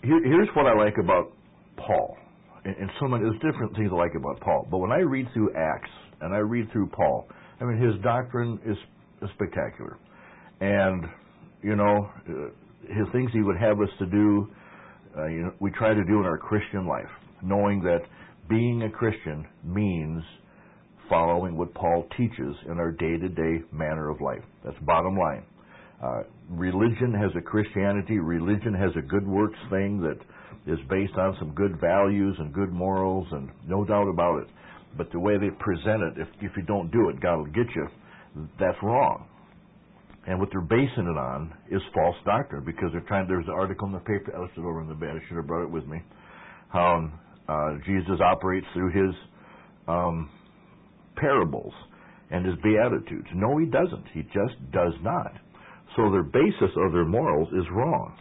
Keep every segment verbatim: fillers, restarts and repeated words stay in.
here, here's what I like about Paul. And, and so many, there's different things I like about Paul. But when I read through Acts and I read through Paul, I mean, his doctrine is, is spectacular. And, you know, uh, his things he would have us to do, uh, you know, we try to do in our Christian life, knowing that being a Christian means following what Paul teaches in our day-to-day manner of life. That's bottom line. Uh, religion has a Christianity. Religion has a good works thing that is based on some good values and good morals, and no doubt about it. But the way they present it, if, if you don't do it, God will get you, that's wrong. And what they're basing it on is false doctrine, because they're trying, there's an article in the paper, I left it over in the bed, I should have brought it with me, how uh, Jesus operates through his um, parables and his beatitudes. No, he doesn't. He just does not. So their basis of their morals is wrong.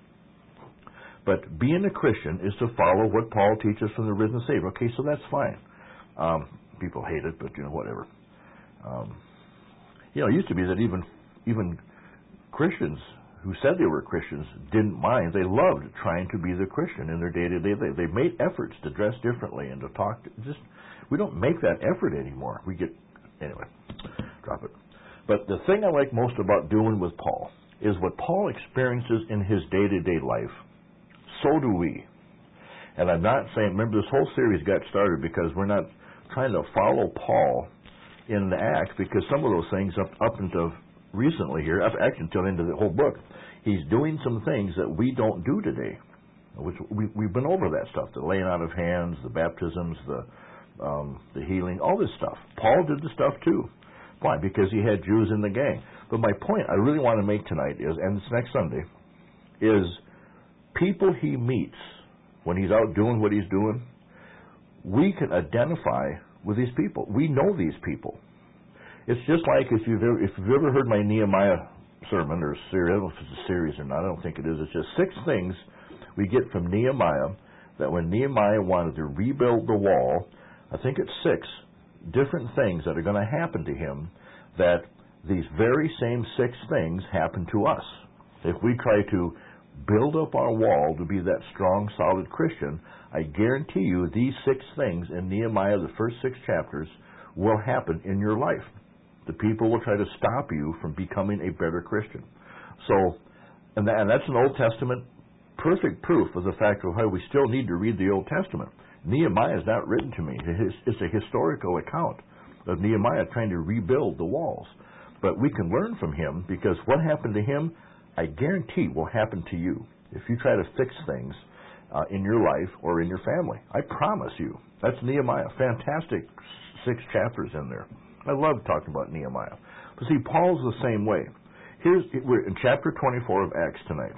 But being a Christian is to follow what Paul teaches from the risen Savior. Okay, so that's fine. Um, people hate it, but, you know, whatever. Um, you know, it used to be that even even Christians who said they were Christians didn't mind. They loved trying to be the Christian in their day-to-day. They, they made efforts to dress differently and to talk. To, just we don't make that effort anymore. We get, anyway, drop it. But the thing I like most about doing with Paul is what Paul experiences in his day-to-day life. So do we. And I'm not saying, remember this whole series got started because we're not trying to follow Paul in the Acts, because some of those things up, up until recently here, actually until the end of the whole book, he's doing some things that we don't do today. Which we, we've been over that stuff, the laying out of hands, the baptisms, the um, the healing, all this stuff. Paul did the stuff too. Why? Because he had Jews in the gang. But my point I really want to make tonight is, and it's next Sunday, is people he meets when he's out doing what he's doing, we can identify with these people. We know these people. It's just like if you've ever, if you've ever heard my Nehemiah sermon or series, I don't know if it's a series or not, I don't think it is. It's just six things we get from Nehemiah, that when Nehemiah wanted to rebuild the wall, I think it's six different things that are going to happen to him, that these very same six things happen to us. If we try to build up our wall to be that strong, solid Christian, I guarantee you these six things in Nehemiah, the first six chapters, will happen in your life. The people will try to stop you from becoming a better Christian. So, and, that, and that's an Old Testament perfect proof of the fact of how we still need to read the Old Testament. Nehemiah is not written to me. It's a historical account of Nehemiah trying to rebuild the walls. But we can learn from him, because what happened to him, I guarantee, will happen to you if you try to fix things uh, in your life or in your family. I promise you. That's Nehemiah. Fantastic six chapters in there. I love talking about Nehemiah. But see, Paul's the same way. Here's we're in chapter twenty-four of Acts tonight,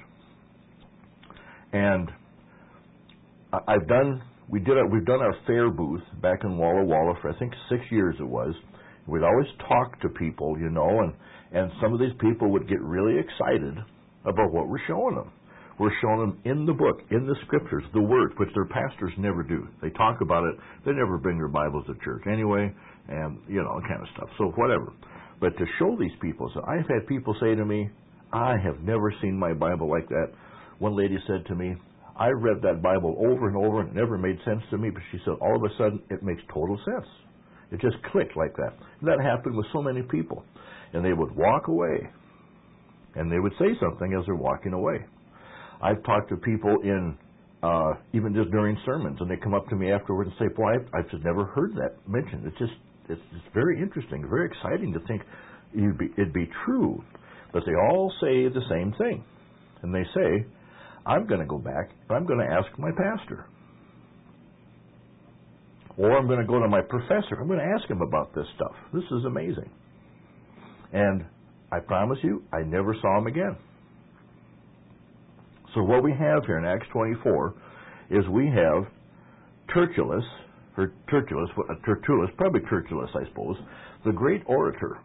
and I've done we did our, we've done our fair booth back in Walla Walla for I think six years it was. We'd always talk to people, you know, and and some of these people would get really excited about what we're showing them. We're showing them in the book, in the scriptures, the word, which their pastors never do. They talk about it. They never bring their Bibles to church anyway, and, you know, kind of stuff. So whatever. But to show these people, so I've had people say to me, I have never seen my Bible like that. One lady said to me, I read that Bible over and over and it never made sense to me, but she said all of a sudden it makes total sense. It just clicked like that. And that happened with so many people. And they would walk away, and they would say something as they're walking away. I've talked to people in, uh, even just during sermons, and they come up to me afterwards and say, boy, I've, I've just never heard that mentioned. It's just, it's just very interesting, very exciting to think it'd be, it'd be true. But they all say the same thing. And they say, I'm going to go back, and I'm going to ask my pastor. Or I'm going to go to my professor. I'm going to ask him about this stuff. This is amazing. And I promise you, I never saw him again. So what we have here in Acts twenty-four is we have Tertullus, or Tertullus, uh, Tertullus, probably Tertullus, I suppose, the great orator.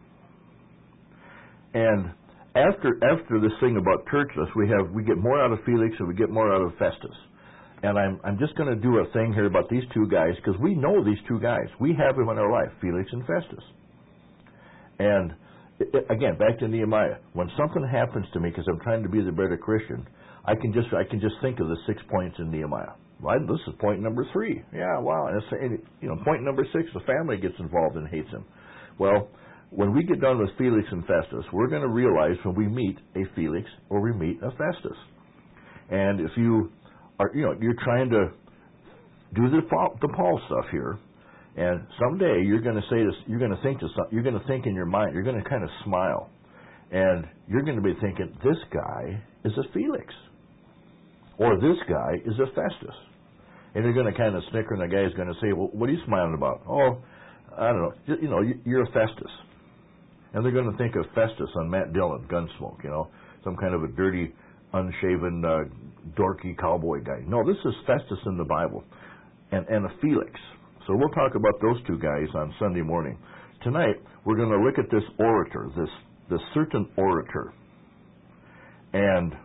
And after after this thing about Tertullus, we have we get more out of Felix and we get more out of Festus. And I'm I'm just going to do a thing here about these two guys, because we know these two guys. We have them in our life, Felix and Festus. And again, back to Nehemiah. When something happens to me because I'm trying to be the better Christian, I can just I can just think of the six points in Nehemiah. Well, this is point number three. Yeah, wow. And, it's, and you know, point number six, the family gets involved and hates him. Well, when we get done with Felix and Festus, we're going to realize when we meet a Felix or we meet a Festus. And if you are, you know, you're trying to do the Paul, the Paul stuff here, and someday you're going to say this, you're going to think to some, you're going to think in your mind, you're going to kind of smile, and you're going to be thinking, this guy is a Felix, or this guy is a Festus. And you're going to kind of snicker, and the guy's going to say, well, what are you smiling about? Oh, I don't know. You, you know, you're a Festus. And they're going to think of Festus on Matt Dillon, Gunsmoke, you know, some kind of a dirty, unshaven, uh, dorky cowboy guy. No, this is Festus in the Bible, and, and a Felix. So we'll talk about those two guys on Sunday morning. Tonight, we're going to look at this orator, this, this certain orator. And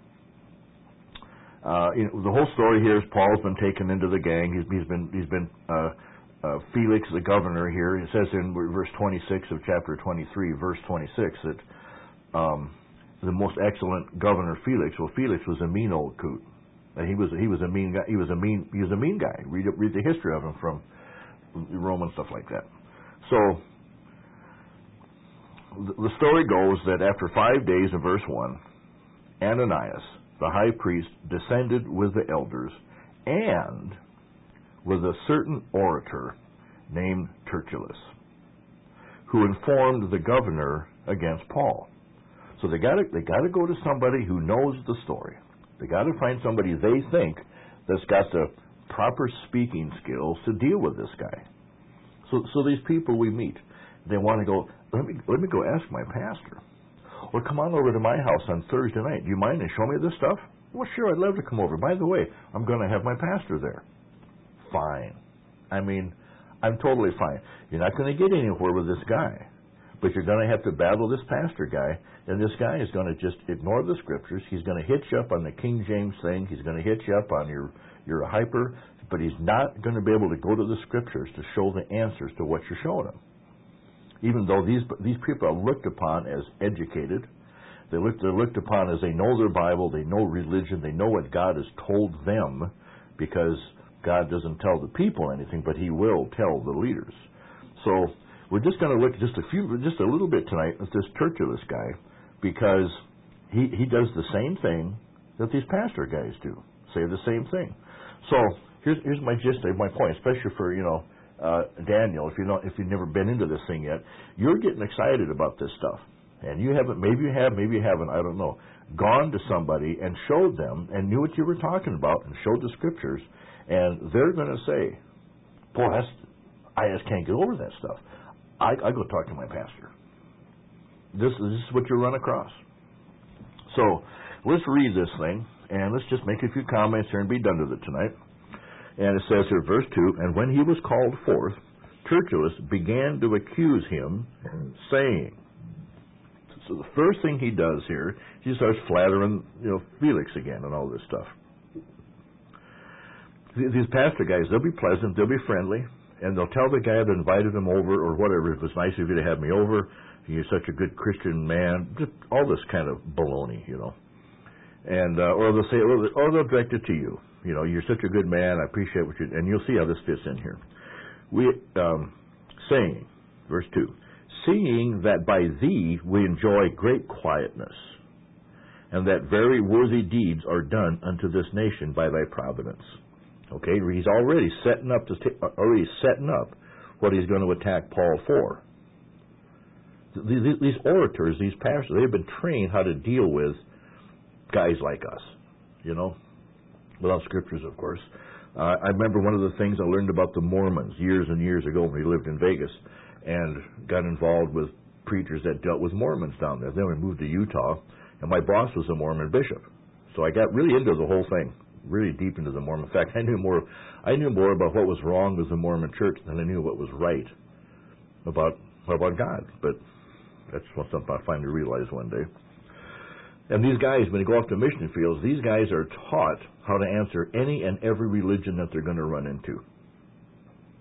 Uh, you know, the whole story here is Paul's been taken into the gang. He's, he's been he's been uh, uh, Felix, the governor here. It says in verse twenty-six of chapter twenty-three, verse twenty-six, that um, the most excellent governor Felix. Well, Felix was a mean old coot, and he was he was a mean guy. He was a mean he was a mean guy. Read read the history of him from Roman stuff like that. So the story goes that after five days, in verse one, Ananias, the high priest, descended with the elders and with a certain orator named Tertullus, who informed the governor against Paul. So they got to they got to go to somebody who knows the story. They got to find somebody they think that's got the proper speaking skills to deal with this guy. So so these people we meet, they want to go, let me let me go ask my pastor. Or come on over to my house on Thursday night. Do you mind to show me this stuff? Well, sure, I'd love to come over. By the way, I'm going to have my pastor there. Fine. I mean, I'm totally fine. You're not going to get anywhere with this guy. But you're going to have to battle this pastor guy, and this guy is going to just ignore the scriptures. He's going to hit you up on the King James thing. He's going to hit you up on your, your hyper, but he's not going to be able to go to the scriptures to show the answers to what you're showing him. Even though these these people are looked upon as educated, they look they're looked upon as they know their Bible, they know religion, they know what God has told them, because God doesn't tell the people anything, but He will tell the leaders. So we're just going to look just a few, just a little bit tonight at this Tertullus guy, because he he does the same thing that these pastor guys do, say the same thing. So here's here's my gist of my point, especially for you know. Uh, Daniel, if you know, if you've never been into this thing yet, you're getting excited about this stuff, and you haven't. Maybe you have, maybe you haven't. I don't know. Gone to somebody and showed them and knew what you were talking about and showed the scriptures, and they're going to say, "Boy, that's, I just can't get over that stuff. I, I go talk to my pastor." This, this is what you run across. So let's read this thing, and let's just make a few comments here and be done with it tonight. And it says here, verse two, and when he was called forth, Tertullus began to accuse him, saying. So the first thing he does here, he starts flattering, you know, Felix again and all this stuff. These pastor guys, they'll be pleasant, they'll be friendly, and they'll tell the guy that invited them over or whatever, it was nice of you to have me over, you're such a good Christian man, just all this kind of baloney, you know. And uh, or they'll say, or they'll direct it to you. You know, you're such a good man. I appreciate what you. And you'll see how this fits in here. We um, saying, verse two, seeing that by thee we enjoy great quietness, and that very worthy deeds are done unto this nation by thy providence. Okay, he's already setting up to t- already setting up what he's going to attack Paul for. These, these orators, these pastors, they've been trained how to deal with guys like us, you know, without scriptures, of course. Uh, I remember one of the things I learned about the Mormons years and years ago when we lived in Vegas and got involved with preachers that dealt with Mormons down there. Then we moved to Utah, and my boss was a Mormon bishop. So I got really into the whole thing, really deep into the Mormon. In fact, I knew more I knew more about what was wrong with the Mormon church than I knew what was right about, about God. But that's something I finally realized one day. And these guys, when they go off to mission fields, these guys are taught how to answer any and every religion that they're going to run into.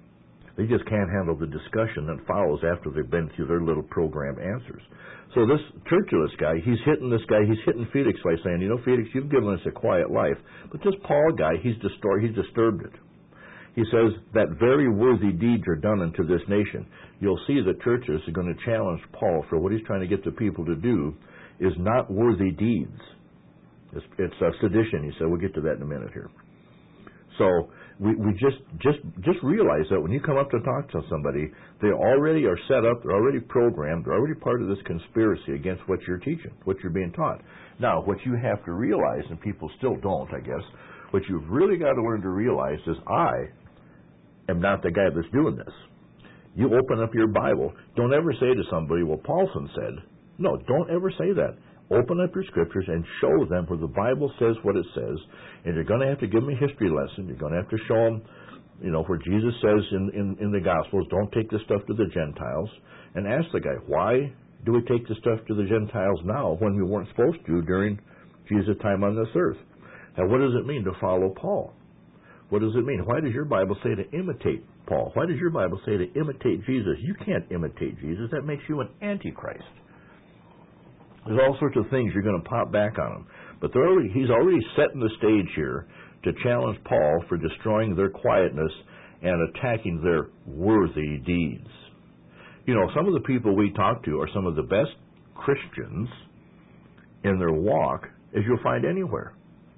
They just can't handle the discussion that follows after they've been through their little program answers. So this Tertullus guy, he's hitting this guy, he's hitting Felix by saying, you know, Felix, you've given us a quiet life. But this Paul guy, he's disturbed, he's disturbed it. He says that very worthy deeds are done unto this nation. You'll see that Tertullus is going to challenge Paul for what he's trying to get the people to do is not worthy deeds. It's, it's uh, sedition, he said. We'll get to that in a minute here. So we, we just, just, just realize that when you come up to talk to somebody, they already are set up, they're already programmed, they're already part of this conspiracy against what you're teaching, what you're being taught. Now, what you have to realize, and people still don't, I guess, what you've really got to learn to realize is I am not the guy that's doing this. You open up your Bible. Don't ever say to somebody, well, Paulson said. No, don't ever say that. Open up your scriptures and show them where the Bible says what it says. And you're going to have to give them a history lesson. You're going to have to show them, you know, where Jesus says in, in, in the Gospels, don't take this stuff to the Gentiles. And ask the guy, why do we take this stuff to the Gentiles now when we weren't supposed to during Jesus' time on this earth? Now, what does it mean to follow Paul? What does it mean? Why does your Bible say to imitate Paul? Why does your Bible say to imitate Jesus? You can't imitate Jesus. That makes you an antichrist. There's all sorts of things you're going to pop back on him. But they're already, he's already setting the stage here to challenge Paul for destroying their quietness and attacking their worthy deeds. You know, some of the people we talk to are some of the best Christians in their walk as you'll find anywhere.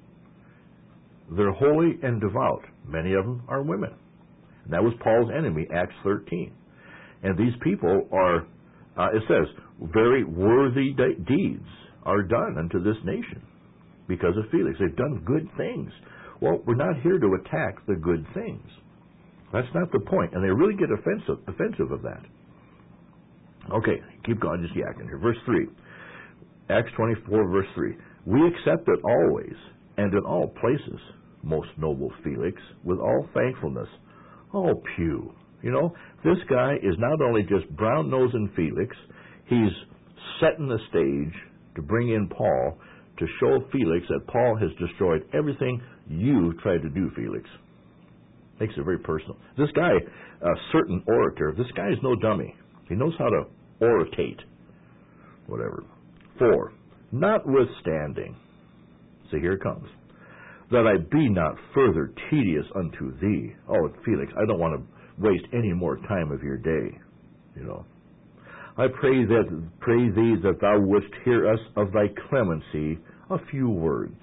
They're holy and devout. Many of them are women. And that was Paul's enemy, Acts thirteen. And these people are, uh, it says, very worthy de- deeds are done unto this nation because of Felix. They've done good things. Well, we're not here to attack the good things. That's not the point. And they really get offensive, offensive of that. Okay, keep going, just yakking here. Verse three. Acts twenty-four, verse three. We accept it always and in all places, most noble Felix, with all thankfulness. Oh, pew. You know, this guy is not only just brown-nosing Felix, he's setting the stage to bring in Paul to show Felix that Paul has destroyed everything you tried to do, Felix. Makes it very personal. This guy, a certain orator, this guy is no dummy. He knows how to oratate. Whatever. Four, notwithstanding, so here it comes, that I be not further tedious unto thee. Oh, Felix, I don't want to waste any more time of your day, you know. I pray that pray thee that thou wouldst hear us of thy clemency a few words.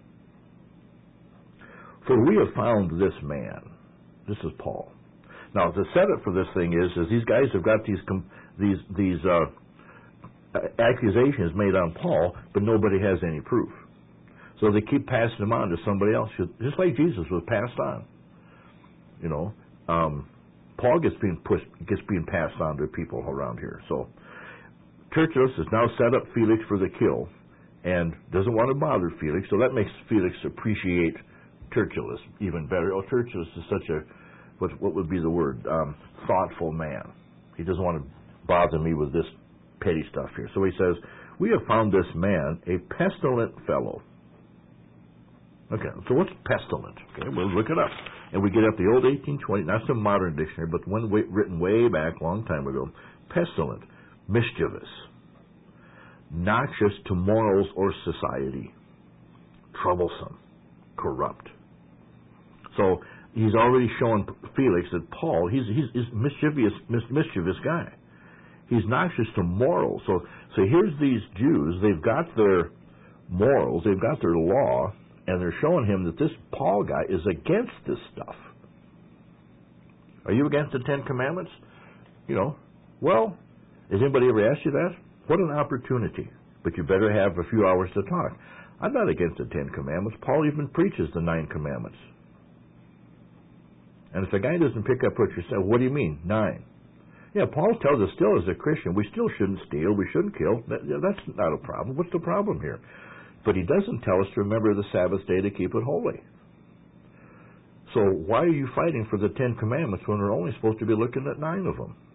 For we have found this man. This is Paul. Now, the setup for this thing is, is these guys have got these these these uh, accusations made on Paul, but nobody has any proof. So they keep passing them on to somebody else, just like Jesus was passed on. You know, um, Paul gets being pushed, gets being passed on to people around here. So Tertullus has now set up Felix for the kill, and doesn't want to bother Felix. So that makes Felix appreciate Tertullus even better. Oh, Tertullus is such a what what would be the word? Um, thoughtful man. He doesn't want to bother me with this petty stuff here. So he says, we have found this man a pestilent fellow. Okay, so what's pestilent? Okay, we'll look it up. And we get up the old eighteen twenty, not some modern dictionary, but one way, written way back, long time ago. Pestilent, mischievous, noxious to morals or society, troublesome, corrupt. So he's already shown Felix that Paul, he's he's, he's mischievous, mis- mischievous guy. He's noxious to morals. So, so here's these Jews, they've got their morals, they've got their law, and they're showing him that this Paul guy is against this stuff. Are you against the Ten Commandments? You know, well, has anybody ever asked you that? What an opportunity. But you better have a few hours to talk. I'm not against the Ten Commandments. Paul even preaches the Nine Commandments. And if the guy doesn't pick up what you say, what do you mean, nine? Yeah, Paul tells us still as a Christian, we still shouldn't steal, we shouldn't kill. That, that's not a problem. What's the problem here? But he doesn't tell us to remember the Sabbath day to keep it holy. So why are you fighting for the Ten Commandments when we're only supposed to be looking at nine of them?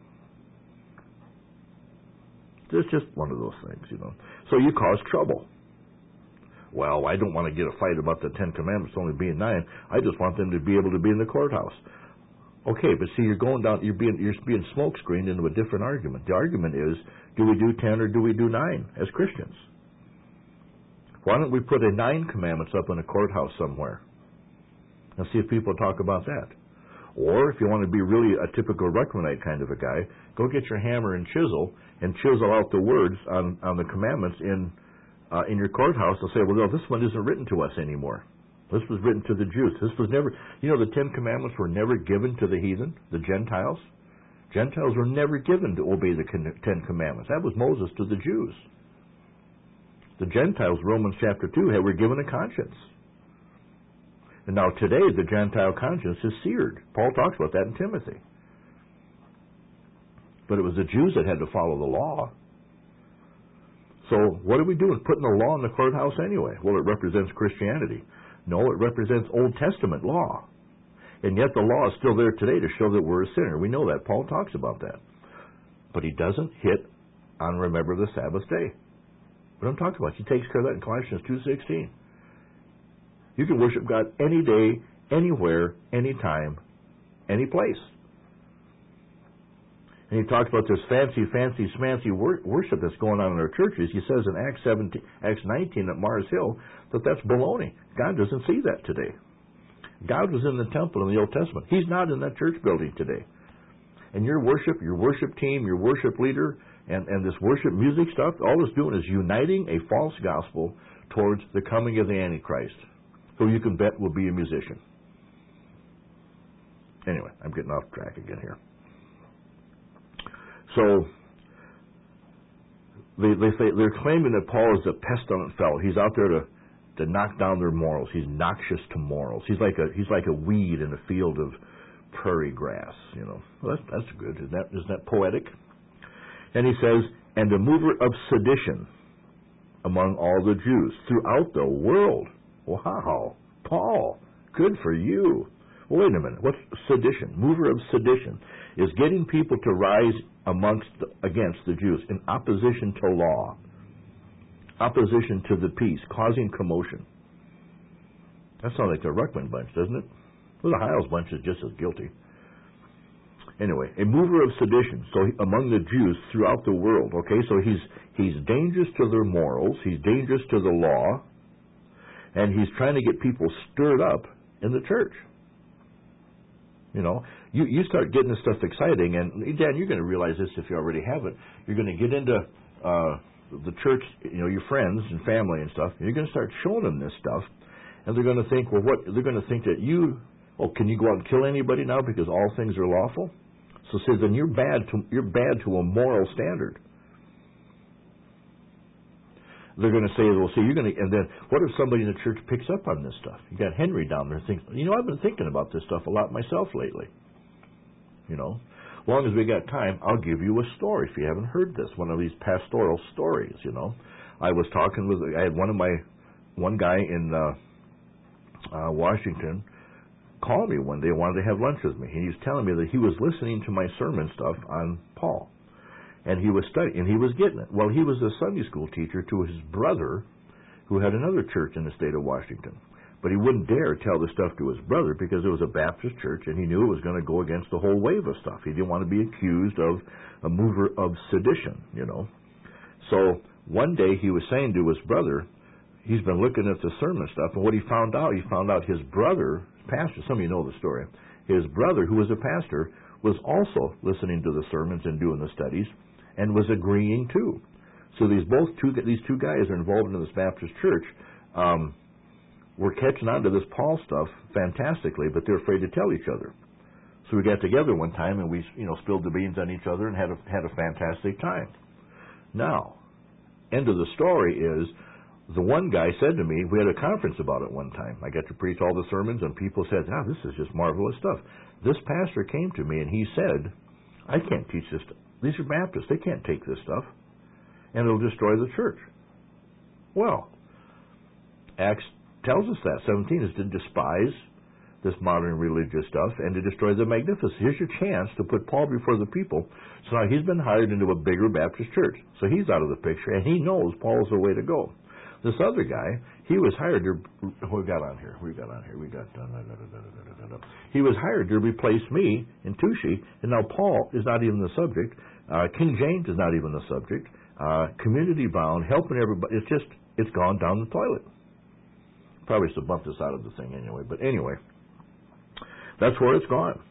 It's just one of those things, you know. So you cause trouble. Well, I don't want to get a fight about the Ten Commandments only being nine. I just want them to be able to be in the courthouse. Okay, but see, you're going down, you're being, you're being smoke screened into a different argument. The argument is, do we do ten or do we do nine as Christians? Why don't we put a nine commandments up in a courthouse somewhere and see if people talk about that? Or if you want to be really a typical Ruckmanite kind of a guy, go get your hammer and chisel and chisel out the words on, on the commandments in uh, in your courthouse and say, well, no, this one isn't written to us anymore. This was written to the Jews. This was never, you know, the Ten Commandments were never given to the heathen, the Gentiles. Gentiles were never given to obey the Ten Commandments. That was Moses to the Jews. The Gentiles, Romans chapter two, were given a conscience. And now today, the Gentile conscience is seared. Paul talks about that in Timothy. But it was the Jews that had to follow the law. So what are we doing? Putting the law in the courthouse anyway? Well, it represents Christianity. No, it represents Old Testament law. And yet the law is still there today to show that we're a sinner. We know that. Paul talks about that. But he doesn't hit on remember the Sabbath day. What I'm talking about, he takes care of that in Colossians two sixteen. You can worship God any day, anywhere, anytime, any place. And he talks about this fancy, fancy, smancy wor- worship that's going on in our churches. He says in Acts seventeen, Acts nineteen at Mars Hill that that's baloney. God doesn't see that today. God was in the temple in the Old Testament. He's not in that church building today. And your worship, your worship team, your worship leader, and, and this worship music stuff, all it's doing is uniting a false gospel towards the coming of the Antichrist, who you can bet will be a musician. Anyway, I'm getting off track again here. So they, they say, they're claiming that Paul is a pestilent fellow. He's out there to, to knock down their morals. He's noxious to morals. He's like a he's like a weed in a field of prairie grass. You know, well, that's that's good. Isn't that isn't that poetic? And he says, and a mover of sedition among all the Jews throughout the world. Wow, Paul, good for you. Well, wait a minute. What's sedition? Mover of sedition is getting people to rise amongst the, against the Jews in opposition to law, opposition to the peace, causing commotion. That sounds like the Ruckman bunch, doesn't it? Well, the Hiles bunch is just as guilty. Anyway, a mover of sedition, so he, among the Jews throughout the world. Okay, so he's he's dangerous to their morals, he's dangerous to the law, and he's trying to get people stirred up in the church. You know, you, you start getting this stuff exciting, and Dan, you're going to realize this if you already haven't. You're going to get into uh, the church, you know, your friends and family and stuff, and you're going to start showing them this stuff, and they're going to think, well, what? They're going to think that you, oh, can you go out and kill anybody now because all things are lawful? So say, then you're bad to you're bad to a moral standard. They're going to say, well, see, you're going to, and then what if somebody in the church picks up on this stuff? You got Henry down there thinking, you know, I've been thinking about this stuff a lot myself lately. You know, as long as we got time, I'll give you a story if you haven't heard this, one of these pastoral stories. You know, I was talking with, I had one of my, one guy in uh, uh, Washington call me one day, wanted to have lunch with me. He was telling me that he was listening to my sermon stuff on Paul. And he was studying, and he was getting it. Well, he was a Sunday school teacher to his brother, who had another church in the state of Washington. But he wouldn't dare tell the stuff to his brother because it was a Baptist church, and he knew it was going to go against the whole wave of stuff. He didn't want to be accused of a mover of sedition, you know. So one day he was saying to his brother, he's been looking at the sermon stuff, and what he found out, he found out his brother, pastor, some of you know the story, his brother, who was a pastor, was also listening to the sermons and doing the studies, and was agreeing too. So these both two these two guys are involved in this Baptist church. Um, were catching on to this Paul stuff fantastically, but they're afraid to tell each other. So we got together one time and we, you know, spilled the beans on each other and had a had a fantastic time. Now, end of the story is the one guy said to me, we had a conference about it one time. I got to preach all the sermons and people said, "Ah, this is just marvelous stuff." This pastor came to me and he said, "I can't teach this stuff. These are Baptists. They can't take this stuff, and it'll destroy the church." Well, Acts tells us that. seventeen is to despise this modern religious stuff and to destroy the magnificent. Here's your chance to put Paul before the people. So now he's been hired into a bigger Baptist church. So he's out of the picture, and he knows Paul's the way to go. This other guy, he was hired to, we got on here, we got on here, we got, da, da, da, da, da, da, da. He was hired to replace me in Touchy, and now Paul is not even the subject. Uh, King James is not even the subject. Uh, community bound, helping everybody. It's just, it's gone down the toilet. Probably should bump this out of the thing anyway, but anyway, that's where it's gone.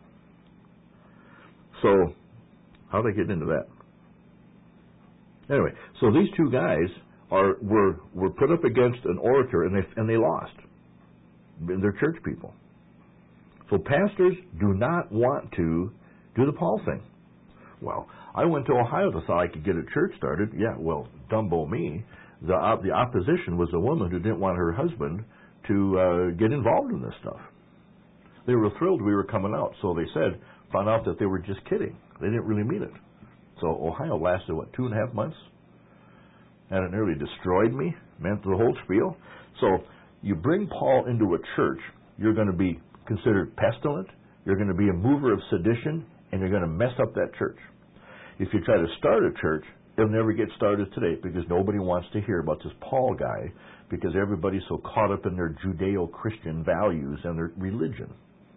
So, how did I get into that? Anyway, so these two guys are were were put up against an orator, and they and they lost. They're church people. So pastors do not want to do the Paul thing. Well, I went to Ohio to thought I could get a church started. Yeah, well, Dumbo me. The op- the opposition was a woman who didn't want her husband to uh, get involved in this stuff. They were thrilled we were coming out, so they said, found out that they were just kidding. They didn't really mean it. So Ohio lasted, what, two and a half months? And it nearly destroyed me, meant the whole spiel. So you bring Paul into a church, you're going to be considered pestilent, you're going to be a mover of sedition, and you're going to mess up that church. If you try to start a church, it'll never get started today because nobody wants to hear about this Paul guy because everybody's so caught up in their Judeo-Christian values and their religion.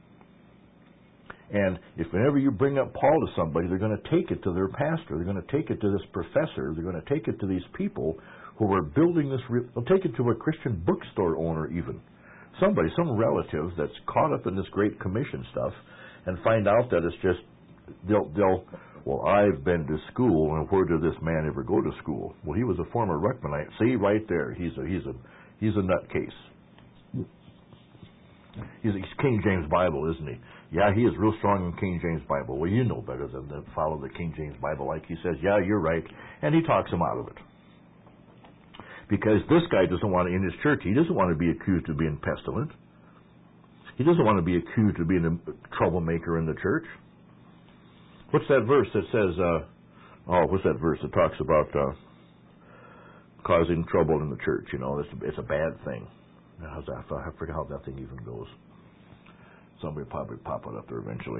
And if whenever you bring up Paul to somebody, they're going to take it to their pastor. They're going to take it to this professor. They're going to take it to these people who are building this. Re- they'll take it to a Christian bookstore owner even. Somebody, some relative that's caught up in this Great Commission stuff and find out that it's just, they'll, they'll well, I've been to school, and where did this man ever go to school? Well, he was a former Ruckmanite. See, right there, he's a, he's a, he's a nutcase. He's a King James Bible, isn't he? Yeah, he is real strong in King James Bible. Well, you know better than to follow the King James Bible like he says. Yeah, you're right. And he talks him out of it. Because this guy doesn't want to, in his church, he doesn't want to be accused of being pestilent. He doesn't want to be accused of being a troublemaker in the church. What's that verse that says, uh, oh, what's that verse that talks about uh, causing trouble in the church? You know, it's, it's a bad thing. How's that? I forget how that thing even goes. Somebody will probably pop it up there eventually.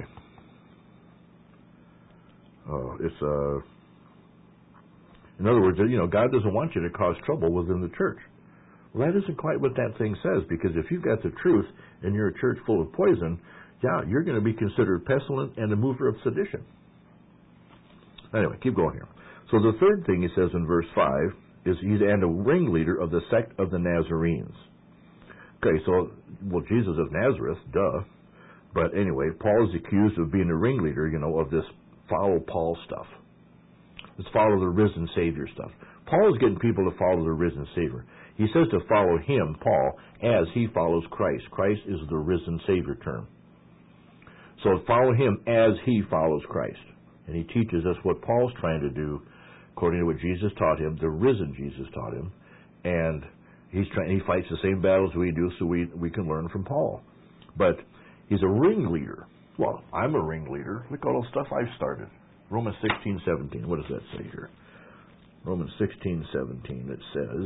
Uh, it's uh, in other words, you know, God doesn't want you to cause trouble within the church. Well, that isn't quite what that thing says, because if you've got the truth and you're a church full of poison, yeah, you're going to be considered pestilent and a mover of sedition. Anyway, keep going here. So the third thing he says in verse five is he's and a ringleader of the sect of the Nazarenes. Okay, so, well, Jesus of Nazareth, duh. But anyway, Paul is accused of being a ringleader, you know, of this follow Paul stuff. Let's follow the risen Savior stuff. Paul is getting people to follow the risen Savior. He says to follow him, Paul, as he follows Christ. Christ is the risen Savior term. So follow him as he follows Christ. And he teaches us what Paul's trying to do according to what Jesus taught him, the risen Jesus taught him. And he's trying, he fights the same battles we do, so we, we can learn from Paul. But he's a ringleader. Well, I'm a ringleader. Look at all the stuff I've started. Romans sixteen seventeen. What does that say here? Romans sixteen seventeen. It says,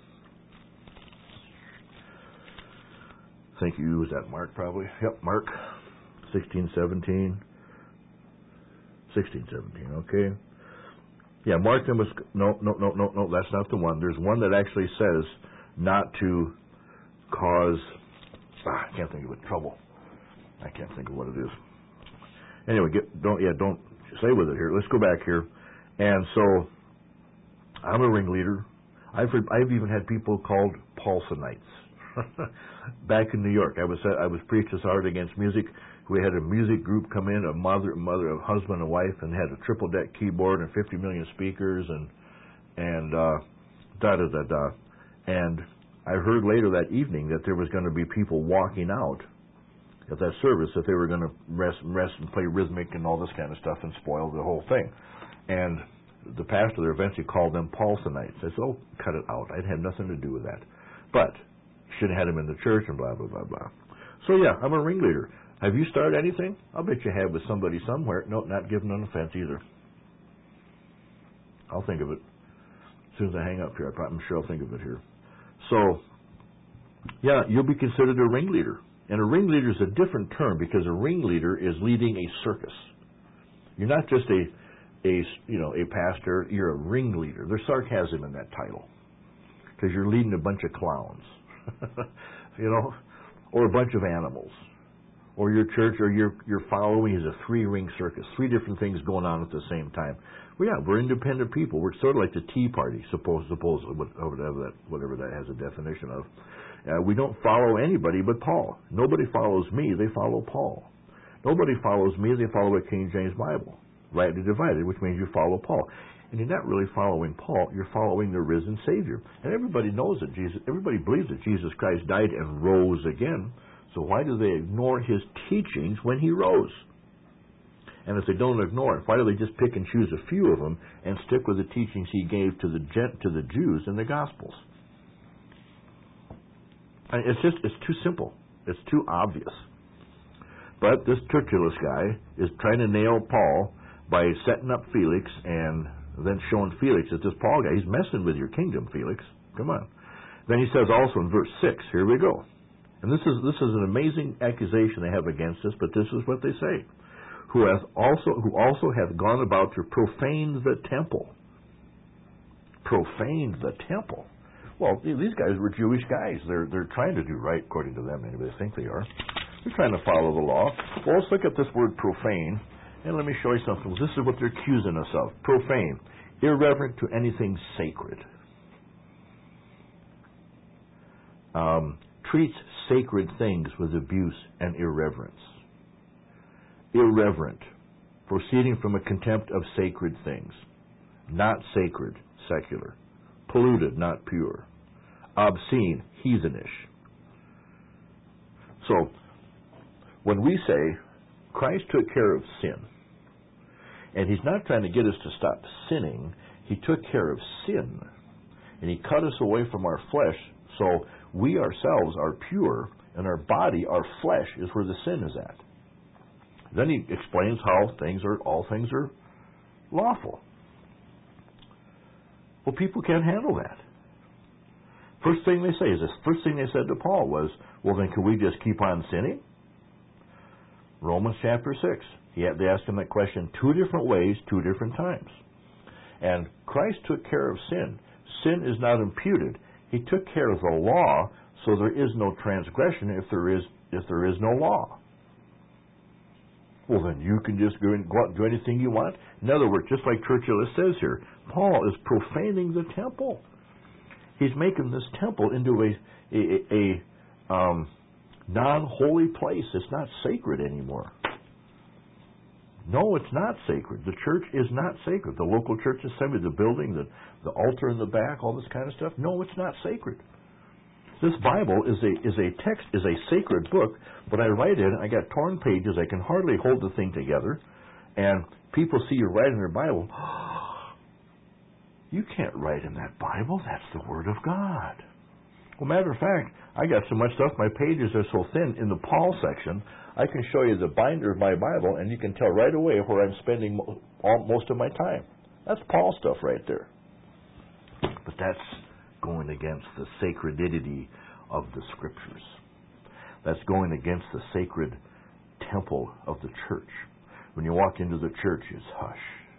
I think you used that Mark probably. Yep, Mark sixteen seventeen. sixteen seventeen, okay. Yeah, Mark was, no, no, no, no, no, that's not the one. There's one that actually says not to cause, ah, I can't think of it, trouble. I can't think of what it is. Anyway, get, don't, yeah, don't stay with it here. Let's go back here. And so, I'm a ringleader. I've heard, I've even had people called Paulsonites. Back in New York, I was I was preached as hard against music. We had a music group come in, a mother, mother, a husband, and wife, and had a triple deck keyboard and fifty million speakers, and and uh, da da da da. And I heard later that evening that there was going to be people walking out at that service, that they were going to rest, rest and play rhythmic and all this kind of stuff and spoil the whole thing. And the pastor there eventually called them Paulsonites. I said, "Oh, cut it out. I'd had nothing to do with that." But should have had him in the church and blah blah blah blah. So yeah, I'm a ringleader. Have you started anything? I'll bet you have with somebody somewhere. No, not giving an offense either. I'll think of it. As soon as I hang up here, I'm sure I'll think of it here. So, yeah, you'll be considered a ringleader. And a ringleader is a different term because a ringleader is leading a circus. You're not just a, a you know, a pastor, you're a ringleader. There's sarcasm in that title. because you're leading a bunch of clowns, you know, or a bunch of animals, or your church or your your following is a three-ring circus, three different things going on at the same time. Well, yeah, we're independent people. We're sort of like the Tea Party, suppose, supposedly, whatever that, whatever that has a definition of. Uh, we don't follow anybody but Paul. Nobody follows me, they follow Paul. Nobody follows me, they follow a King James Bible, rightly divided, which means you follow Paul. And you're not really following Paul, you're following the risen Savior. And everybody knows that Jesus, everybody believes that Jesus Christ died and rose again. So why do they ignore his teachings when he rose? And if they don't ignore it, why do they just pick and choose a few of them and stick with the teachings he gave to the to the Jews in the Gospels? I mean, it's just, it's too simple. It's too obvious. But this Tertullus guy is trying to nail Paul by setting up Felix and then showing Felix that this Paul guy, he's messing with your kingdom, Felix. Come on. Then he says also in verse six, here we go. And this is this is an amazing accusation they have against us, but this is what they say. Who hath also who also hath gone about to profane the temple. Profaned the temple. Well, these guys were Jewish guys. They're they're trying to do right according to them. Anyway, they think they are. They're trying to follow the law. Well, let's look at this word profane, and let me show you something. This is what they're accusing us of. Profane, irreverent to anything sacred. Um, treats sacred things with abuse and irreverence. Irreverent, proceeding from a contempt of sacred things. Not sacred, secular. Polluted, not pure. Obscene, heathenish. So, when we say Christ took care of sin, and he's not trying to get us to stop sinning, he took care of sin, and he cut us away from our flesh, so we ourselves are pure, and our body, our flesh, is where the sin is at. Then he explains how things are, all things are lawful. Well, people can't handle that. First thing they say is this. First thing they said to Paul was, well, then can we just keep on sinning? Romans chapter six. He had, they asked him that question two different ways, two different times. And Christ took care of sin. Sin is not imputed. He took care of the law, so there is no transgression if there is if there is no law. Well, then you can just go, and go out and do anything you want. In other words, just like Tertullus says here, Paul is profaning the temple. He's making this temple into a, a, a um, non-holy place. It's not sacred anymore. No, it's not sacred. The church is not sacred. The local church assembly, the building, the, the altar in the back, all this kind of stuff. No, it's not sacred. This Bible is a is a text, is a sacred book, but I write in, I got torn pages, I can hardly hold the thing together, and people see you write in their Bible, you can't write in that Bible, that's the Word of God. Well, matter of fact, I got so much stuff, my pages are so thin, in the Paul section, I can show you the binder of my Bible, and you can tell right away where I'm spending mo- all, most of my time. That's Paul stuff right there. But that's going against the sacredity of the Scriptures. That's going against the sacred temple of the church. When you walk into the church, it's hush.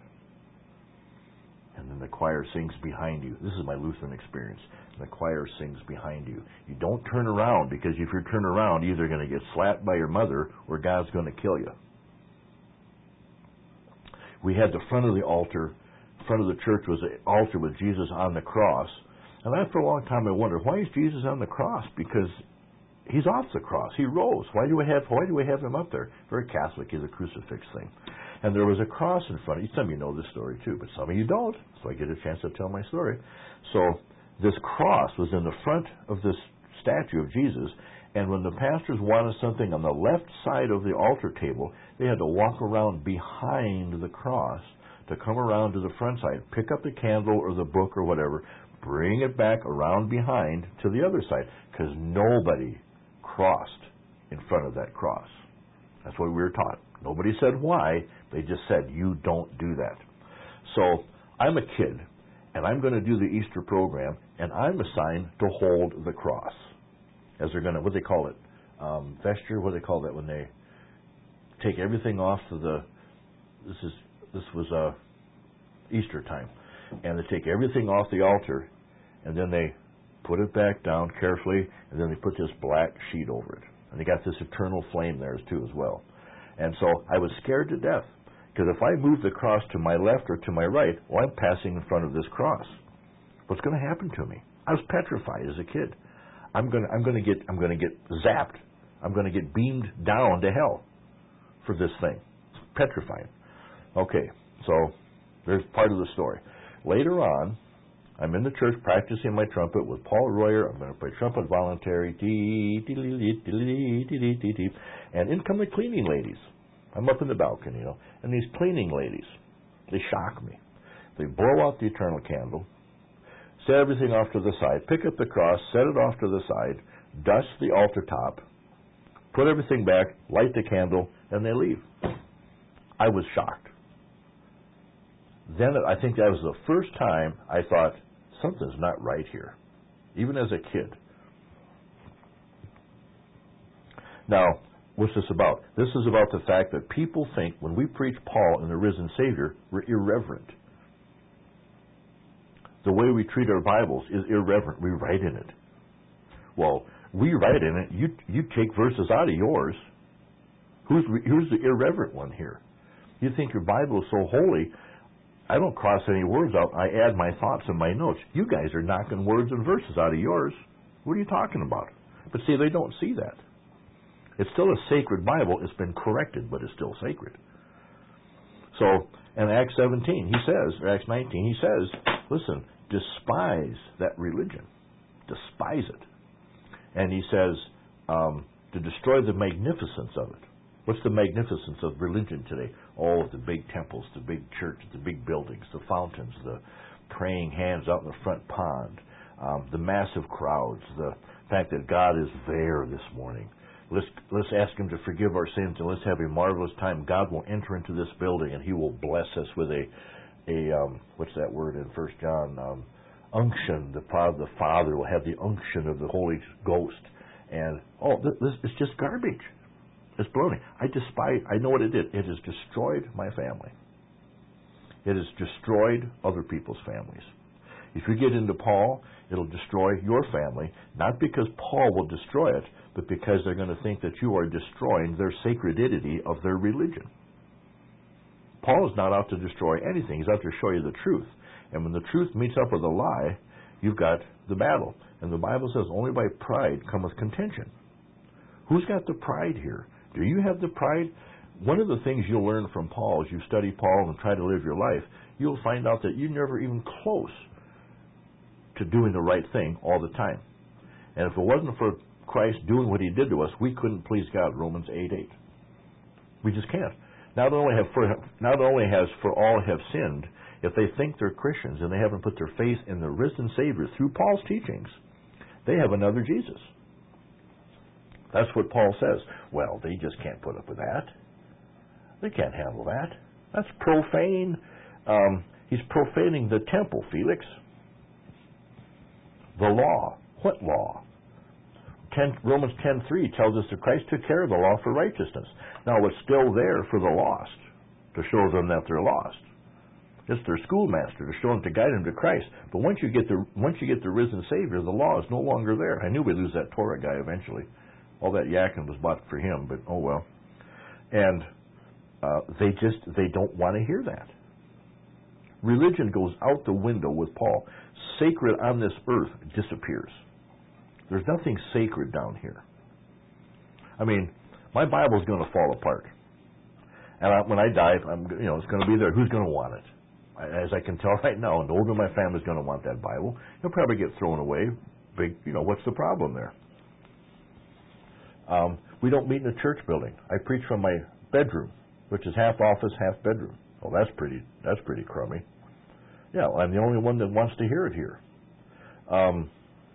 And then the choir sings behind you. This is my Lutheran experience. The choir sings behind you. You don't turn around, because if you turn around, you're either going to get slapped by your mother or God's going to kill you. We had the front of the altar, front of the church was an altar with Jesus on the cross. And after a long time I wondered, why is Jesus on the cross? Because he's off the cross. He rose. Why do we have why do we have him up there? Very Catholic is a crucifix thing. And there was a cross in front of you. Some of you know this story too, but some of you don't. So I get a chance to tell my story. So this cross was in the front of this statue of Jesus, and when the pastors wanted something on the left side of the altar table, they had to walk around behind the cross to come around to the front side, pick up the candle or the book or whatever, bring it back around behind to the other side, because nobody crossed in front of that cross. That's what we were taught. Nobody said why. They just said, you don't do that. So I'm a kid, and I'm going to do the Easter program, and I'm assigned to hold the cross. As they're going to, what do they call it? Um, vesture? What do they call that when they take everything off of the, this is, this was uh, Easter time. And they take everything off the altar, and then they put it back down carefully, and then they put this black sheet over it. And they got this eternal flame there too as well. And so I was scared to death, because if I move the cross to my left or to my right, well, I'm passing in front of this cross. What's going to happen to me? I was petrified as a kid. I'm going to, I'm going to get, I'm going to get zapped. I'm going to get beamed down to hell for this thing. It's petrifying. Okay, so there's part of the story. Later on, I'm in the church practicing my trumpet with Paul Royer. I'm going to play trumpet voluntary. And in come the cleaning ladies. I'm up in the balcony, you know, and these cleaning ladies, they shock me. They blow out the eternal candle, set everything off to the side, pick up the cross, set it off to the side, dust the altar top, put everything back, light the candle, and they leave. I was shocked. Then I think that was the first time I thought, something's not right here, even as a kid. Now, what's this about? This is about the fact that people think when we preach Paul and the risen Savior, we're irreverent. The way we treat our Bibles is irreverent. We write in it. Well, we write in it. You you take verses out of yours. Who's who's the irreverent one here? You think your Bible is so holy. I don't cross any words out. I add my thoughts and my notes. You guys are knocking words and verses out of yours. What are you talking about? But see, they don't see that. It's still a sacred Bible. It's been corrected, but it's still sacred. So, in Acts seventeen, he says, or Acts nineteen, he says, listen, despise that religion. Despise it. And he says, um, to destroy the magnificence of it. What's the magnificence of religion today? All of the big temples, the big churches, the big buildings, the fountains, the praying hands out in the front pond, um, the massive crowds, the fact that God is there this morning. Let's let's ask Him to forgive our sins and let's have a marvelous time. God will enter into this building and He will bless us with a a um, what's that word in First John? Um, unction. The Father, the Father will have the unction of the Holy Ghost. And oh, this, this it's just garbage. It's baloney. I despise. I know what it did. It has destroyed my family. It has destroyed other people's families. If you get into Paul, it'll destroy your family, not because Paul will destroy it, but because they're going to think that you are destroying their sacredity of their religion. Paul is not out to destroy anything. He's out to show you the truth. And when the truth meets up with a lie, you've got the battle. And the Bible says, only by pride cometh contention. Who's got the pride here? Do you have the pride? One of the things you'll learn from Paul as you study Paul and try to live your life, you'll find out that you're never even close to doing the right thing all the time. And if it wasn't for Christ doing what He did to us, we couldn't please God, Romans eight eight. We just can't. Not only have for, not only has for all have sinned, if they think they're Christians and they haven't put their faith in the risen Savior through Paul's teachings, they have another Jesus. That's what Paul says. Well, they just can't put up with that. They can't handle that. That's profane. Um, he's profaning the temple, Felix. The law. What law? ten, Romans ten three tells us that Christ took care of the law for righteousness. Now, it's still there for the lost, to show them that they're lost. It's their schoolmaster to show them, to guide them to Christ. But once you get the once you get the risen Savior, the law is no longer there. I knew we'd lose that Torah guy eventually. All that yakking was bought for him, but oh well. And uh, they just they don't want to hear that. Religion goes out the window with Paul. Sacred on this earth disappears. There's nothing sacred down here. I mean, my Bible's going to fall apart, and I, when I die, I'm you know it's going to be there. Who's going to want it? As I can tell right now, and the older my family's going to want that Bible, it'll probably get thrown away. Big, you know, what's the problem there? Um, we don't meet in a church building. I preach from my bedroom, which is half office, half bedroom. Well, that's pretty. That's pretty crummy. Yeah, well, I'm the only one that wants to hear it here. Um,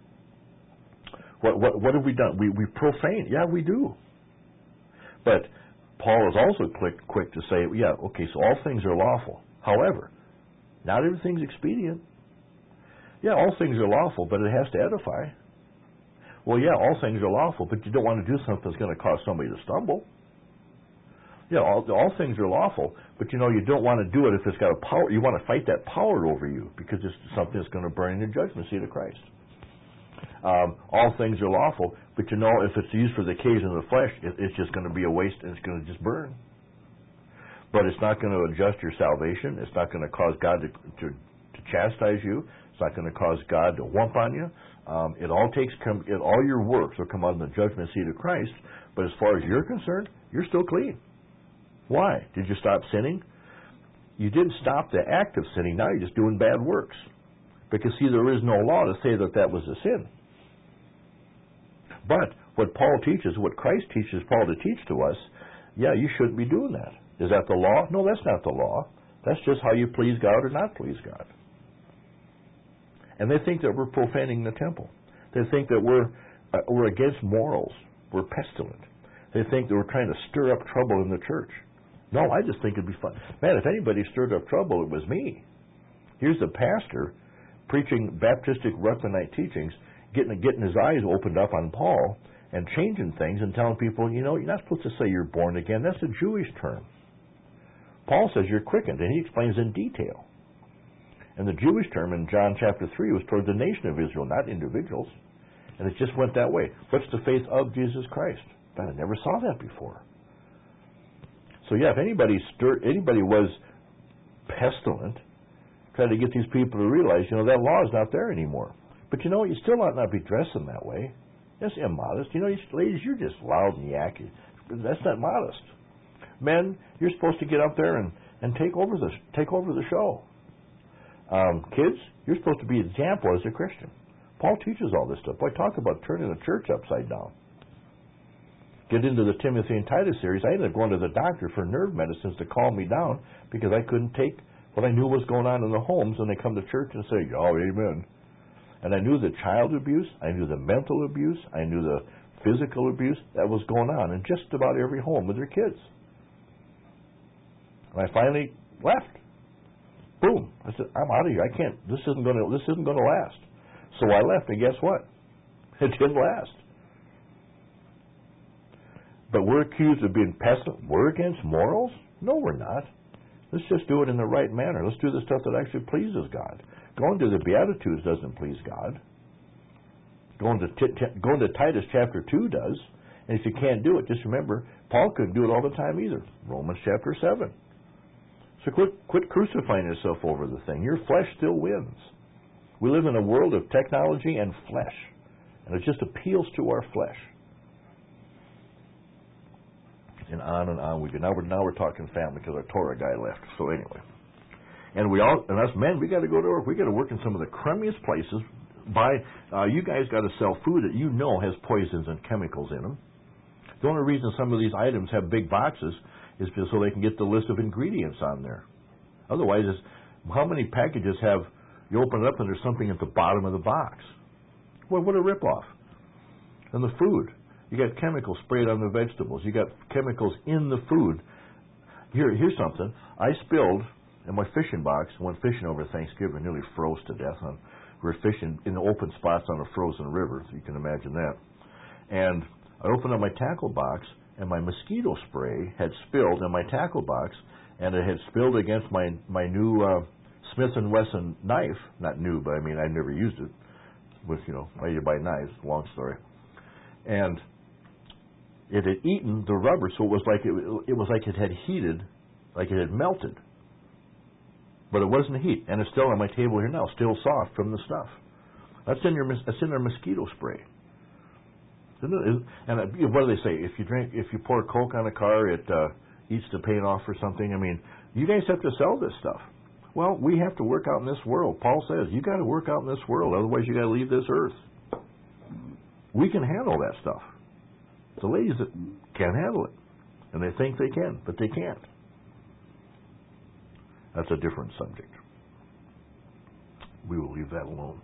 what what what have we done? We we profane. Yeah, we do. But Paul is also quick quick to say, yeah, okay, so all things are lawful. However, not everything's expedient. Yeah, all things are lawful, but it has to edify. Well, yeah, all things are lawful, but you don't want to do something that's going to cause somebody to stumble. Yeah, all, all things are lawful, but you know you don't want to do it if it's got a power. You want to fight that power over you because it's something that's going to burn in the judgment seat of Christ. um, all things are lawful, but you know, if it's used for the occasion of the flesh, it, it's just going to be a waste and it's going to just burn. But it's not going to adjust your salvation. It's not going to cause God to, to, to chastise you. It's not going to cause God to whump on you. Um, it all takes, com- it, all your works will come out of the judgment seat of Christ. But as far as you're concerned, you're still clean. Why? Did you stop sinning? You didn't stop the act of sinning. Now you're just doing bad works. Because, see, there is no law to say that that was a sin. But what Paul teaches, what Christ teaches Paul to teach to us, yeah, you shouldn't be doing that. Is that the law? No, that's not the law. That's just how you please God or not please God. And they think that we're profaning the temple. They think that we're uh, we're against morals. We're pestilent. They think that we're trying to stir up trouble in the church. No, I just think it'd be fun. Man, if anybody stirred up trouble, it was me. Here's the pastor preaching Baptistic Rutherfordite teachings, getting getting his eyes opened up on Paul and changing things and telling people, you know, you're not supposed to say you're born again. That's a Jewish term. Paul says you're quickened, and he explains in detail. And the Jewish term in John chapter three was toward the nation of Israel, not individuals. And it just went that way. What's the faith of Jesus Christ? I never saw that before. So yeah, if anybody stirred, anybody was pestilent, trying to get these people to realize, you know, that law is not there anymore. But you know what? You still ought not be dressing that way. That's immodest. You know, you, ladies, you're just loud and yacky. That's not modest. Men, you're supposed to get up there and, and take over the take over the show. Um, kids, you're supposed to be an example as a Christian. Paul teaches all this stuff. Boy, talk about turning the church upside down. Get into the Timothy and Titus series. I ended up going to the doctor for nerve medicines to calm me down because I couldn't take what I knew was going on in the homes, and they come to church and say, oh, amen. And I knew the child abuse, I knew the mental abuse, I knew the physical abuse that was going on in just about every home with their kids. And I finally left. Boom. I said, I'm out of here. I can't, this isn't going to, this isn't going to last. So I left, and guess what? It didn't last. But we're accused of being pestilent. We're against morals? No, we're not. Let's just do it in the right manner. Let's do the stuff that actually pleases God. Going to the Beatitudes doesn't please God. Going to, t- t- going to Titus chapter two does. And if you can't do it, just remember, Paul couldn't do it all the time either. Romans chapter seven. So quit, quit crucifying yourself over the thing. Your flesh still wins. We live in a world of technology and flesh. And it just appeals to our flesh. And on and on we go. Now we're, now we're talking family because our Torah guy left. So anyway. And we all, and us men, we got to go to work. We got to work in some of the crummiest places. Buy, uh, you guys got to sell food that you know has poisons and chemicals in them. The only reason some of these items have big boxes is so they can get the list of ingredients on there. Otherwise, it's, how many packages have, you open it up and there's something at the bottom of the box? Well, what a ripoff. And the food. You got chemicals sprayed on the vegetables. You got chemicals in the food. Here, here's something. I spilled in my fishing box. Went fishing over Thanksgiving. Nearly froze to death. On, we were fishing in the open spots on a frozen river. So you can imagine that. And I opened up my tackle box, and my mosquito spray had spilled in my tackle box, and it had spilled against my my new uh, Smith and Wesson knife. Not new, but I mean I never used it. With you know, I used to buy knives. Long story. And it had eaten the rubber, so it was like it, it was like it had heated, like it had melted. But it wasn't heat, and it's still on my table here now, still soft from the stuff. That's in your that's in their mosquito spray. And what do they say? If you drink, if you pour Coke on a car, it uh, eats the paint off or something. I mean, you guys have to sell this stuff. Well, we have to work out in this world. Paul says you got to work out in this world, otherwise you got to leave this earth. We can handle that stuff. The ladies that can't handle it, and they think they can, but they can't. That's a different subject. We will leave that alone.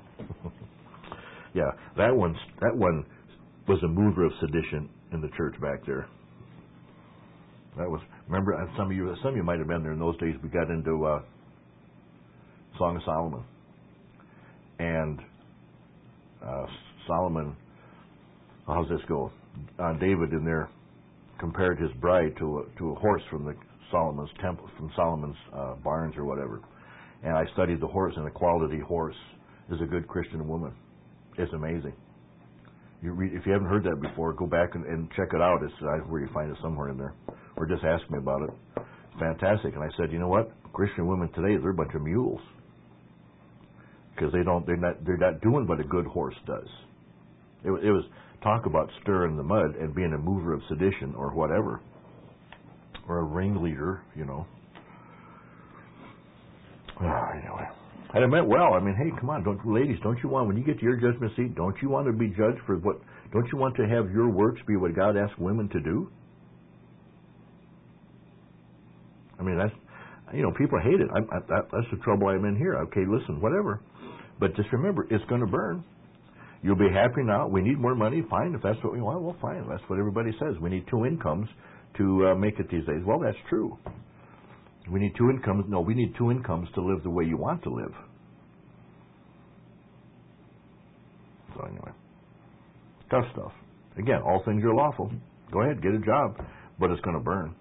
Yeah, that one. That one was a mover of sedition in the church back there. That was. Remember, some of you, some of you might have been there in those days. We got into uh, Song of Solomon, and uh, Solomon. How's this go? Uh, David in there compared his bride to a, to a horse from the Solomon's temple, from Solomon's uh, barns or whatever. And I studied the horse, and a quality horse is a good Christian woman. It's amazing. You read, if you haven't heard that before, go back and, and check it out. It's uh, where you find it somewhere in there. Or just ask me about it. Fantastic. And I said, you know what? Christian women today, they're a bunch of mules. Because they don't, they're not, they're not doing what a good horse does. It, it was talk about stirring the mud and being a mover of sedition or whatever. Or a ringleader, you know. Oh, anyway. And it meant well. I mean, hey, come on, don't, ladies, don't you want, when you get to your judgment seat, don't you want to be judged for what, don't you want to have your works be what God asks women to do? I mean, that's, you know, people hate it. I, I, that, that's the trouble I'm in here. Okay, listen, whatever. But just remember, it's going to burn. You'll be happy now. We need more money. Fine, if that's what we want, well, fine. That's what everybody says. We need two incomes to uh, make it these days. Well, that's true. We need two incomes. No, we need two incomes to live the way you want to live. So anyway, tough stuff. Again, all things are lawful. Go ahead, get a job, but it's going to burn.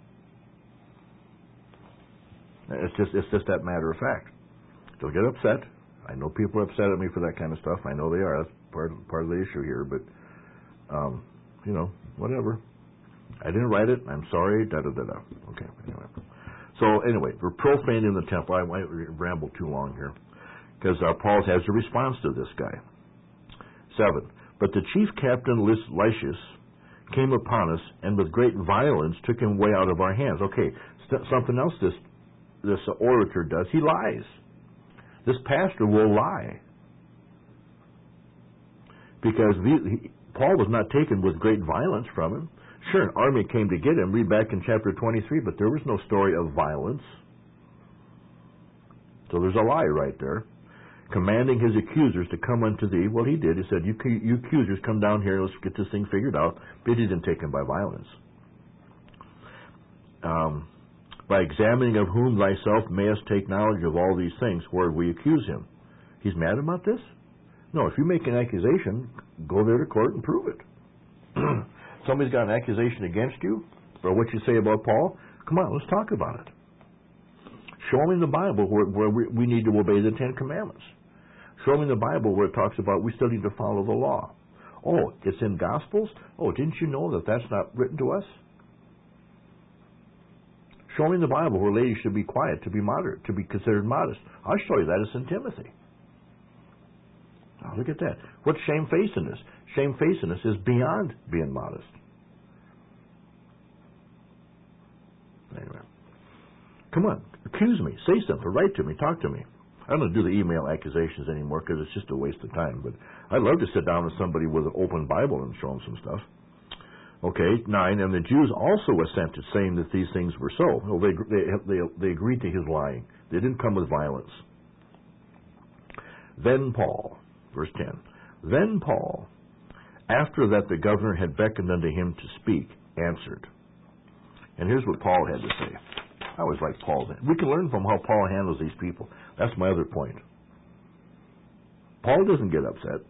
It's just it's just that matter of fact. Don't get upset. I know people are upset at me for that kind of stuff. I know they are. That's part part of the issue here. But um, you know, whatever. I didn't write it. I'm sorry. Da da da da. Okay. Anyway. So anyway, we're profaning the temple. I might ramble too long here because uh, Paul has a response to this guy. Seven. But the chief captain Lysias came upon us and with great violence took him way out of our hands. Okay, st- something else this this orator does. He lies. This pastor will lie because the, he, Paul was not taken with great violence from him. Sure, an army came to get him. Read back in chapter twenty-three, but there was no story of violence. So there's a lie right there. Commanding his accusers to come unto thee. Well, he did. He said, you, you accusers, come down here. Let's get this thing figured out. But he didn't take him by violence. Um, by examining of whom thyself mayest take knowledge of all these things, where we accuse him. He's mad about this? No, if you make an accusation, go there to court and prove it. Somebody's got an accusation against you for what you say about Paul. Come on, let's talk about it. Show me in the Bible where, where we, we need to obey the Ten Commandments. Show me in the Bible where it talks about we still need to follow the law. Oh, it's in Gospels? Oh, didn't you know that that's not written to us? Show me in the Bible where ladies should be quiet, to be moderate, to be considered modest. I'll show you that. It's in Timothy. Oh, look at that. What's shamefacedness? Shamefacedness is beyond being modest. Anyway. Come on. Accuse me. Say something. Write to me. Talk to me. I don't do the email accusations anymore because it's just a waste of time. But I'd love to sit down with somebody with an open Bible and show them some stuff. Okay, nine. And the Jews also assented, saying that these things were so. Well, they, they, they, they agreed to his lying. They didn't come with violence. Then Paul, verse ten. Then Paul, after that the governor had beckoned unto him to speak, answered. And here's what Paul had to say. I always like Paul. We can learn from how Paul handles these people. That's my other point. Paul doesn't get upset.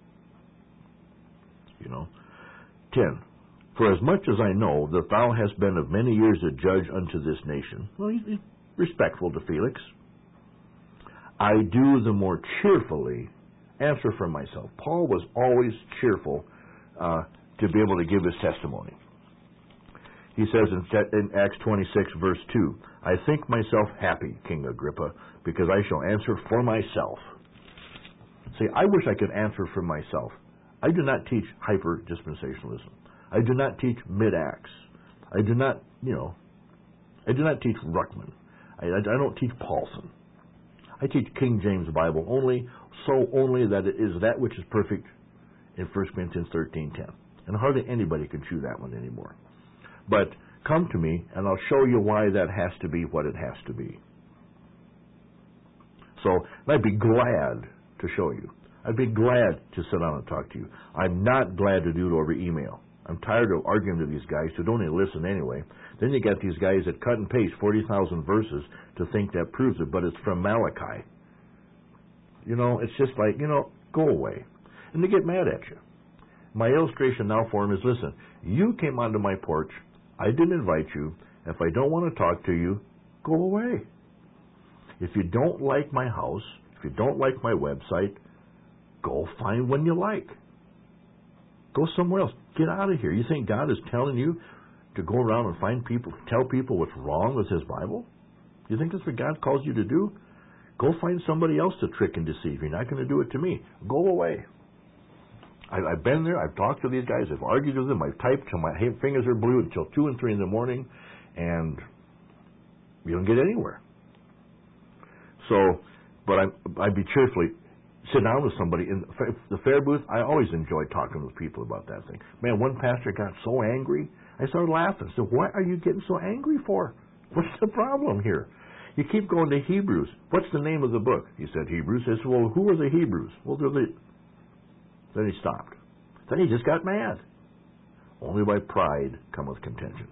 You know. Ten. For as much as I know that thou hast been of many years a judge unto this nation. Well, he's respectful to Felix. I do the more cheerfully answer for myself. Paul was always cheerful uh, to be able to give his testimony. He says in, in Acts twenty-six, verse two, I think myself happy, King Agrippa, because I shall answer for myself. See, I wish I could answer for myself. I do not teach hyper-dispensationalism. I do not teach mid-acts. I do not, you know, I do not teach Ruckman. I, I, I don't teach Paulson. I teach King James Bible only, so only that it is that which is perfect in First Corinthians thirteen ten. And hardly anybody can chew that one anymore. But come to me, and I'll show you why that has to be what it has to be. So I'd be glad to show you. I'd be glad to sit down and talk to you. I'm not glad to do it over email. I'm tired of arguing to these guys who don't even listen anyway. Then you got these guys that cut and paste forty thousand verses to think that proves it, but it's from Malachi. You know, it's just like, you know, go away. And they get mad at you. My illustration now for them is, listen, you came onto my porch. I didn't invite you. If I don't want to talk to you, go away. If you don't like my house, if you don't like my website, Go find one you like. Go somewhere else. Get out of here. You think God is telling you to go around and find people, tell people what's wrong with His Bible? You think that's what God calls you to do? Go find somebody else to trick and deceive. You're not going to do it to me. Go away. I, I've been there. I've talked to these guys. I've argued with them. I've typed till my fingers are blue until two and three in the morning, and you don't get anywhere. So, but I, I'd be cheerfully sit down with somebody in the fair booth. I always enjoy talking with people about that thing. Man, one pastor got so angry, I started laughing. I said, "What are you getting so angry for? What's the problem here? You keep going to Hebrews. What's the name of the book?" He said, "Hebrews." I said, "Well, who are the Hebrews?" Well, they're the... Then he stopped. Then he just got mad. Only by pride cometh contention.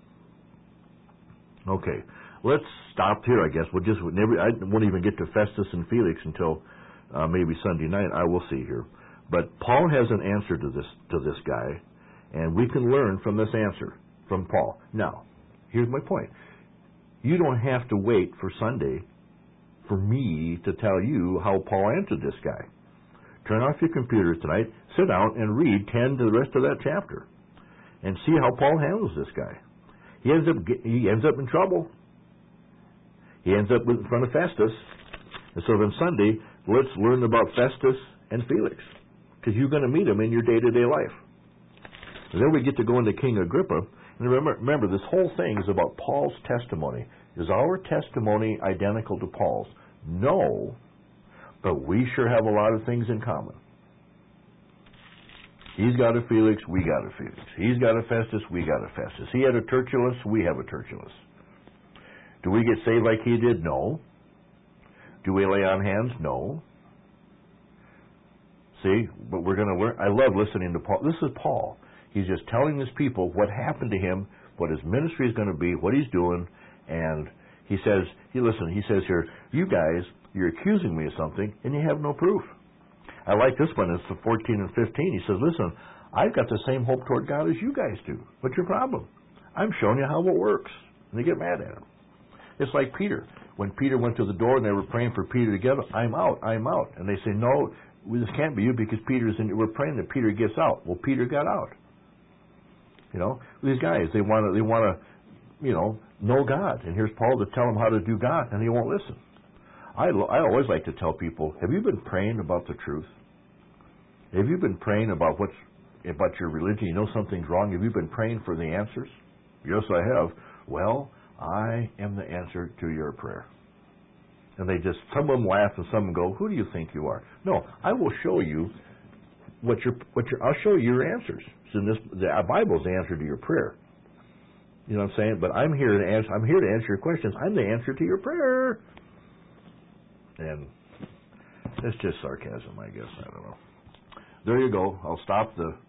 Okay, let's stop here. I guess we'll just never. I won't even get to Festus and Felix until uh, maybe Sunday night. I will see here. But Paul has an answer to this to this guy, and we can learn from this answer from Paul. Now, here's my point. You don't have to wait for Sunday for me to tell you how Paul answered this guy. Turn off your computer tonight, sit down, and read ten to the rest of that chapter, and see how Paul handles this guy. He ends up he ends up in trouble. He ends up in front of Festus. And so then Sunday, let's learn about Festus and Felix, because you're going to meet them in your day-to-day life. And then we get to go into King Agrippa. And remember, remember, this whole thing is about Paul's testimony. Is our testimony identical to Paul's? No, but we sure have a lot of things in common. He's got a Felix, we got a Felix. He's got a Festus, we got a Festus. He had a Tertullus, we have a Tertullus. Do we get saved like he did? No. Do we lay on hands? No. See, but we're going to learn. I love listening to Paul. This is Paul. He's just telling his people what happened to him, what his ministry is going to be, what he's doing, and he says, he listen, he says here, you guys, you're accusing me of something, and you have no proof. I like this one. It's the fourteen and fifteen. He says, listen, I've got the same hope toward God as you guys do. What's your problem? I'm showing you how it works. And they get mad at him. It's like Peter. When Peter went to the door and they were praying for Peter together, I'm out, I'm out. And they say, no, this can't be you because Peter's in. We're praying that Peter gets out. Well, Peter got out. You know, these guys, they want to, they want to, you know, know God. And here's Paul to tell them how to do God, and he won't listen. I, I always like to tell people, have you been praying about the truth? Have you been praying about what's about your religion? You know something's wrong. Have you been praying for the answers? Yes, I have. Well, I am the answer to your prayer. And they just, some of them laugh and some of them go, who do you think you are? No, I will show you what your, what your, I'll show you your answers. So in this, the Bible's the answer to your prayer. You know what I'm saying? But I'm here to answer, I'm here to answer your questions. I'm the answer to your prayer. And it's just sarcasm, I guess. I don't know. There you go. I'll stop the